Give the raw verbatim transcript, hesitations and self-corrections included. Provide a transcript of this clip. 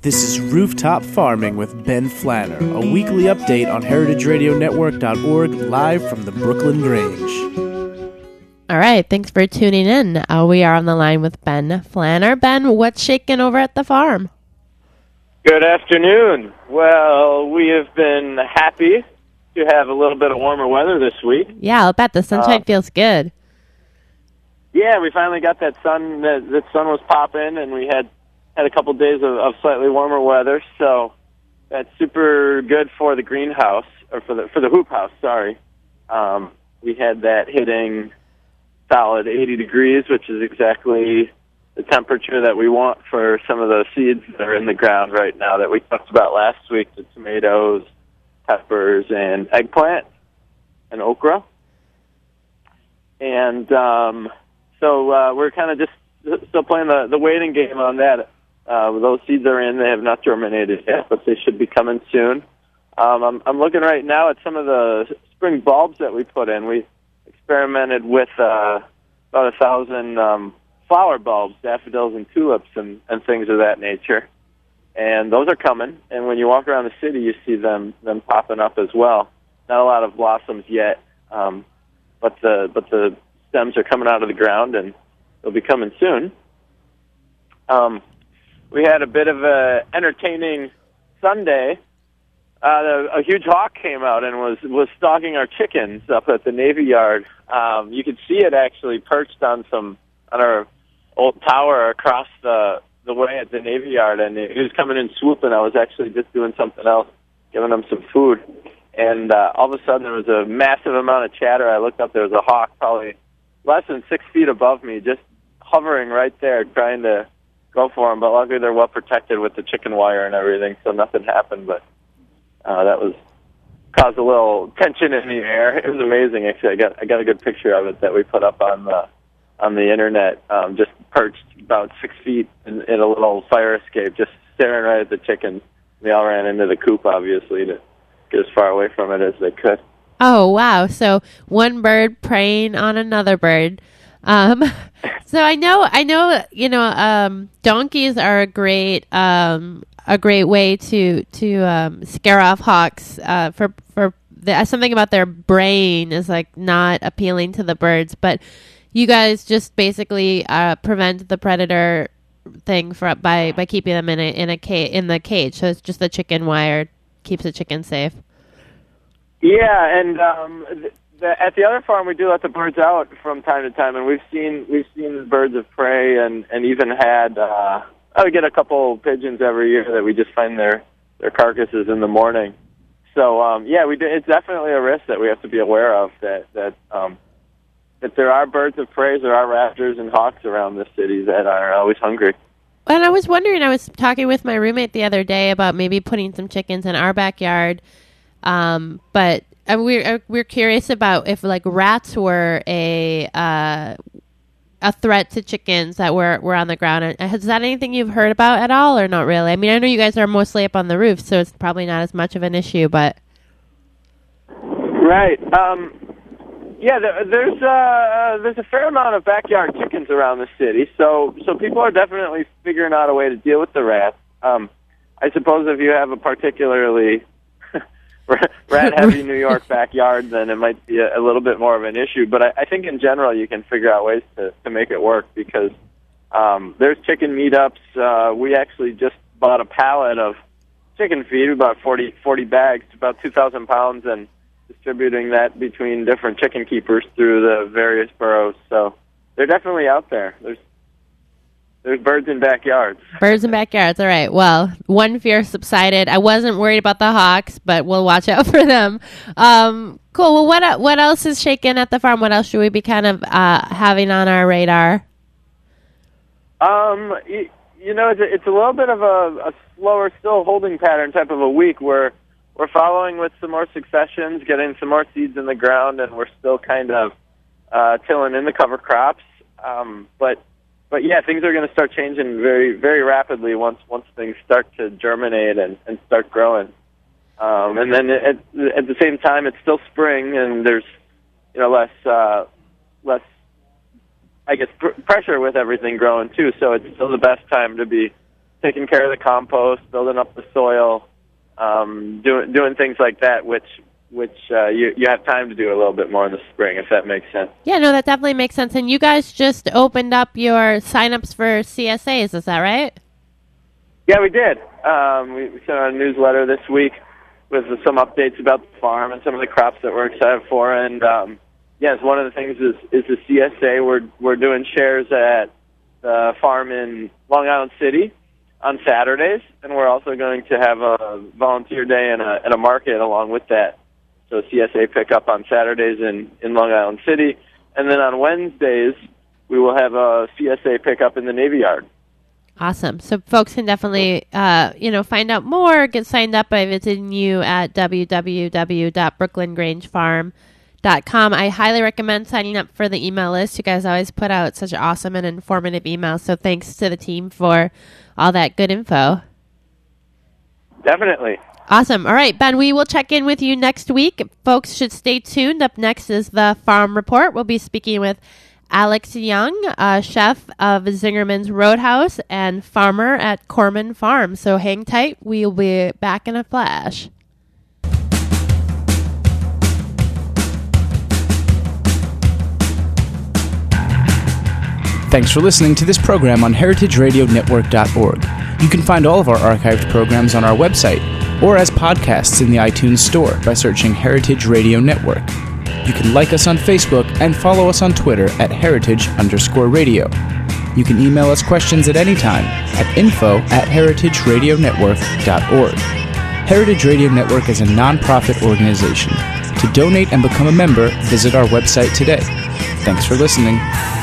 This is Rooftop Farming with Ben Flanner, a weekly update on heritage radio network dot org, live from the Brooklyn Grange. All right, thanks for tuning in. Uh, we are on the line with Ben Flanner. Ben, what's shaking over at the farm? Good afternoon. Well, we have been happy to have a little bit of warmer weather this week. Yeah, I'll bet the sunshine uh, feels good. Yeah, we finally got that sun. That, that sun was popping, and we had had a couple days of, of slightly warmer weather, so that's super good for the greenhouse, or for the for the hoop house, sorry. Um, we had that hitting solid eighty degrees, which is exactly the temperature that we want for some of the seeds that are in the ground right now that we talked about last week, the tomatoes, peppers, and eggplant, and okra. And um, so uh, we're kind of just still playing the, the waiting game on that. Uh, those seeds are in. They have not germinated yet, but they should be coming soon. Um, I'm, I'm looking right now at some of the spring bulbs that we put in. We experimented with uh, about a thousand um, flower bulbs, daffodils and tulips and, and things of that nature. And those are coming. And when you walk around the city, you see them them popping up as well. Not a lot of blossoms yet, um, but the but the stems are coming out of the ground, and they'll be coming soon. Um, we had a bit of a entertaining Sunday. Uh, a huge hawk came out and was, was stalking our chickens up at the Navy Yard. Um, you could see it actually perched on some on our old tower across the the way at the Navy Yard, and it was coming in swooping. I was actually just doing something else, giving them some food, and uh, all of a sudden there was a massive amount of chatter. I looked up, there was a hawk probably less than six feet above me, just hovering right there, trying to go for them, but luckily they're well protected with the chicken wire and everything, so nothing happened, but uh, that was caused a little tension in the air. It was amazing, actually. I got I got a good picture of it that we put up on the on the internet, um, just perched about six feet in, in a little fire escape, just staring right at the chickens. They all ran into the coop, obviously, to get as far away from it as they could. Oh, wow. So one bird preying on another bird. Um, so I know, I know, you know, um, donkeys are a great, um, a great way to, to, um, scare off hawks, uh, for, for the, something about their brain is like not appealing to the birds, but you guys just basically, uh, prevent the predator thing for, by, by keeping them in a, in a cage, in the cage. So it's just the chicken wire keeps the chicken safe. Yeah. And, um, th- The, at the other farm, we do let the birds out from time to time, and we've seen we've seen birds of prey, and, and even had uh, I would get a couple pigeons every year that we just find their, their carcasses in the morning. So um, yeah, we do, it's definitely a risk that we have to be aware of. That that um, that there are birds of prey, there are raptors and hawks around the city that are always hungry. And I was wondering, I was talking with my roommate the other day about maybe putting some chickens in our backyard, um, but. And we're we're curious about if like rats were a uh, a threat to chickens that were, were on the ground. Is that anything you've heard about at all, or not really? I mean, I know you guys are mostly up on the roof, so it's probably not as much of an issue. But right, um, yeah, there, there's uh, there's a fair amount of backyard chickens around the city, so so people are definitely figuring out a way to deal with the rats. Um, I suppose if you have a particularly rat-heavy New York backyard, then it might be a, a little bit more of an issue. But I, I think in general you can figure out ways to, to make it work because um, there's chicken meetups. Uh, we actually just bought a pallet of chicken feed, about forty, forty bags, about two thousand pounds, and distributing that between different chicken keepers through the various boroughs. So they're definitely out there. There's There's birds in backyards. Birds in backyards. All right. Well, one fear subsided. I wasn't worried about the hawks, but we'll watch out for them. Um, cool. Well, what what else is shaking at the farm? What else should we be kind of uh, having on our radar? Um, you, you know, it's a, it's a little bit of a, a slower, still holding pattern type of a week where we're following with some more successions, getting some more seeds in the ground, and we're still kind of uh, tilling in the cover crops. Um, but But yeah, things are going to start changing very, very rapidly once once things start to germinate and, and start growing. Um, and then at, at the same time, it's still spring, and there's you know less uh, less I guess pr- pressure with everything growing too. So it's still the best time to be taking care of the compost, building up the soil, um, doing doing things like that, which which uh, you you have time to do a little bit more in the spring, if that makes sense. Yeah, no, that definitely makes sense. And you guys just opened up your signups for C S As, is that right? Yeah, we did. Um, we, we sent out a newsletter this week with some updates about the farm and some of the crops that we're excited for. And um, yes, one of the things is is the C S A. We're we're doing shares at the farm in Long Island City on Saturdays, and we're also going to have a volunteer day and a, and a market along with that. So C S A pickup on Saturdays in, in Long Island City, and then on Wednesdays we will have a C S A pickup in the Navy Yard. Awesome. So folks can definitely, uh, you know, find out more, get signed up by visiting you at w w w dot brooklyn grange farm dot com. I highly recommend signing up for the email list. You guys always put out such awesome and informative emails. So thanks to the team for all that good info. Definitely. Awesome. All right, Ben, we will check in with you next week. Folks should stay tuned. Up next is the Farm Report. We'll be speaking with Alex Young, uh, chef of Zingerman's Roadhouse and farmer at Corman Farm. So hang tight. We'll be back in a flash. Thanks for listening to this program on heritage radio network dot org. You can find all of our archived programs on our website or as podcasts in the iTunes Store by searching Heritage Radio Network. You can like us on Facebook and follow us on Twitter at heritage underscore radio. You can email us questions at any time at info at heritage radio network dot org. Heritage Radio Network is a nonprofit organization. To donate and become a member, visit our website today. Thanks for listening.